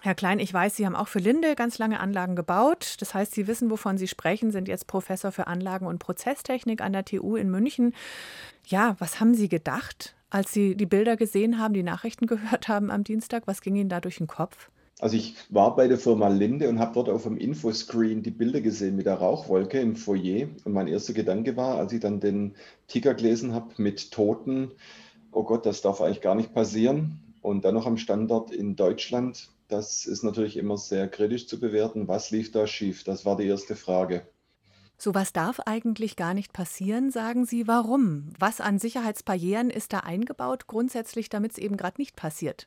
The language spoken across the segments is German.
Herr Klein, ich weiß, Sie haben auch für Linde ganz lange Anlagen gebaut. Das heißt, Sie wissen, wovon Sie sprechen, sind jetzt Professor für Anlagen- und Prozesstechnik an der TU in München. Ja, was haben Sie gedacht, als Sie die Bilder gesehen haben, die Nachrichten gehört haben am Dienstag? Was ging Ihnen da durch den Kopf? Also ich war bei der Firma Linde und habe dort auf dem Infoscreen die Bilder gesehen mit der Rauchwolke im Foyer. Und mein erster Gedanke war, als ich dann den Ticker gelesen habe mit Toten, oh Gott, das darf eigentlich gar nicht passieren. Und dann noch am Standort in Deutschland, das ist natürlich immer sehr kritisch zu bewerten. Was lief da schief? Das war die erste Frage. Sowas darf eigentlich gar nicht passieren, sagen Sie. Warum? Was an Sicherheitsbarrieren ist da eingebaut, grundsätzlich, damit es eben gerade nicht passiert?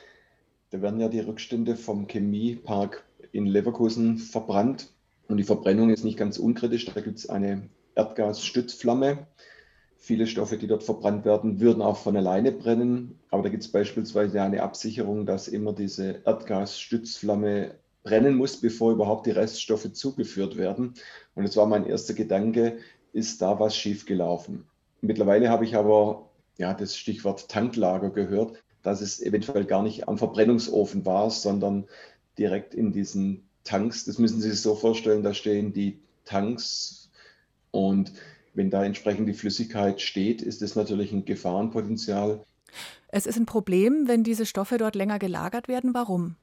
Da werden ja die Rückstände vom Chemiepark in Leverkusen verbrannt. Und die Verbrennung ist nicht ganz unkritisch. Da gibt es eine Erdgasstützflamme. Viele Stoffe, die dort verbrannt werden, würden auch von alleine brennen. Aber da gibt es beispielsweise eine Absicherung, dass immer diese Erdgasstützflamme brennen muss, bevor überhaupt die Reststoffe zugeführt werden. Und das war mein erster Gedanke, ist da was schiefgelaufen? Mittlerweile habe ich aber ja, das Stichwort Tanklager gehört, dass es eventuell gar nicht am Verbrennungsofen war, sondern direkt in diesen Tanks. Das müssen Sie sich so vorstellen, da stehen die Tanks und wenn da entsprechend die Flüssigkeit steht, ist es natürlich ein Gefahrenpotenzial. Es ist ein Problem, wenn diese Stoffe dort länger gelagert werden. Warum?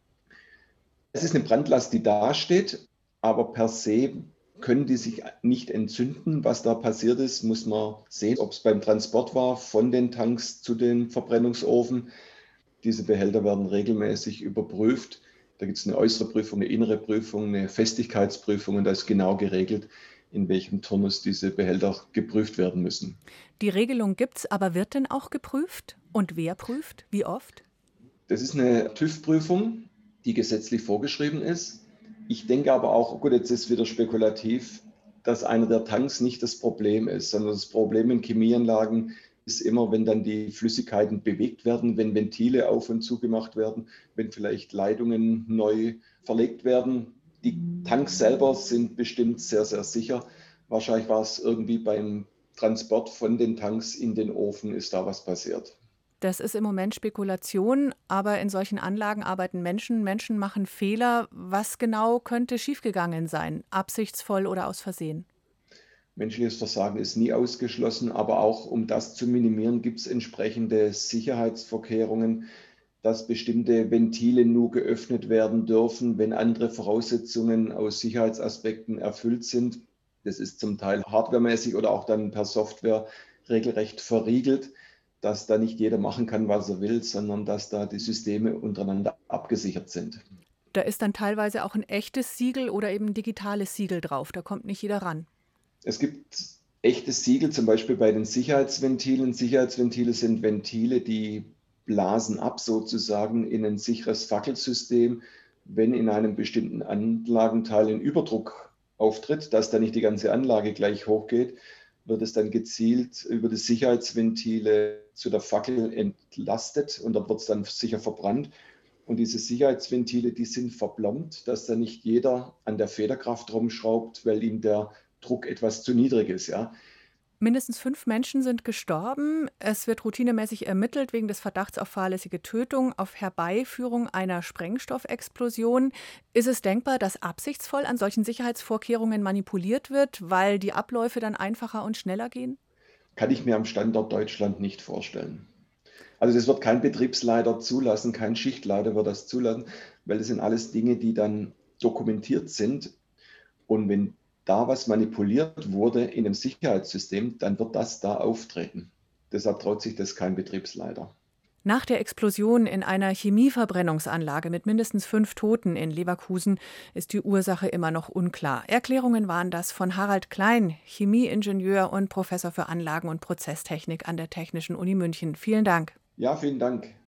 Es ist eine Brandlast, die dasteht, aber per se können die sich nicht entzünden. Was da passiert ist, muss man sehen, ob es beim Transport war von den Tanks zu den Verbrennungsofen. Diese Behälter werden regelmäßig überprüft. Da gibt es eine äußere Prüfung, eine innere Prüfung, eine Festigkeitsprüfung und da ist genau geregelt, in welchem Turnus diese Behälter geprüft werden müssen. Die Regelung gibt's, aber wird denn auch geprüft? Und wer prüft? Wie oft? Das ist eine TÜV-Prüfung, die gesetzlich vorgeschrieben ist. Ich denke aber auch, gut, jetzt ist wieder spekulativ, dass einer der Tanks nicht das Problem ist, sondern das Problem in Chemieanlagen ist immer, wenn dann die Flüssigkeiten bewegt werden, wenn Ventile auf und zugemacht werden, wenn vielleicht Leitungen neu verlegt werden. Die Tanks selber sind bestimmt sehr, sehr sicher. Wahrscheinlich war es irgendwie beim Transport von den Tanks in den Ofen, ist da was passiert. Das ist im Moment Spekulation, aber in solchen Anlagen arbeiten Menschen. Menschen machen Fehler. Was genau könnte schiefgegangen sein? Absichtsvoll oder aus Versehen? Menschliches Versagen ist nie ausgeschlossen, aber auch um das zu minimieren, gibt es entsprechende Sicherheitsvorkehrungen, dass bestimmte Ventile nur geöffnet werden dürfen, wenn andere Voraussetzungen aus Sicherheitsaspekten erfüllt sind. Das ist zum Teil hardwaremäßig oder auch dann per Software regelrecht verriegelt, dass da nicht jeder machen kann, was er will, sondern dass da die Systeme untereinander abgesichert sind. Da ist dann teilweise auch ein echtes Siegel oder eben 'n digitales Siegel drauf. Da kommt nicht jeder ran. Es gibt echte Siegel, zum Beispiel bei den Sicherheitsventilen. Sicherheitsventile sind Ventile, die blasen ab sozusagen in ein sicheres Fackelsystem, wenn in einem bestimmten Anlagenteil ein Überdruck auftritt, dass dann nicht die ganze Anlage gleich hochgeht, wird es dann gezielt über die Sicherheitsventile zu der Fackel entlastet und dort wird es dann sicher verbrannt. Und diese Sicherheitsventile, die sind verplombt, dass da nicht jeder an der Federkraft rumschraubt, weil ihm der Druck etwas zu niedrig ist. Ja. Mindestens 5 Menschen sind gestorben. Es wird routinemäßig ermittelt wegen des Verdachts auf fahrlässige Tötung, auf Herbeiführung einer Sprengstoffexplosion. Ist es denkbar, dass absichtsvoll an solchen Sicherheitsvorkehrungen manipuliert wird, weil die Abläufe dann einfacher und schneller gehen? Kann ich mir am Standort Deutschland nicht vorstellen. Also das wird kein Betriebsleiter zulassen, kein Schichtleiter wird das zulassen, weil das sind alles Dinge, die dann dokumentiert sind. Und wenn da was manipuliert wurde in dem Sicherheitssystem, dann wird das da auftreten. Deshalb traut sich das kein Betriebsleiter. Nach der Explosion in einer Chemieverbrennungsanlage mit mindestens 5 Toten in Leverkusen ist die Ursache immer noch unklar. Erklärungen waren das von Harald Klein, Chemieingenieur und Professor für Anlagen- und Prozesstechnik an der Technischen Uni München. Vielen Dank. Ja, vielen Dank.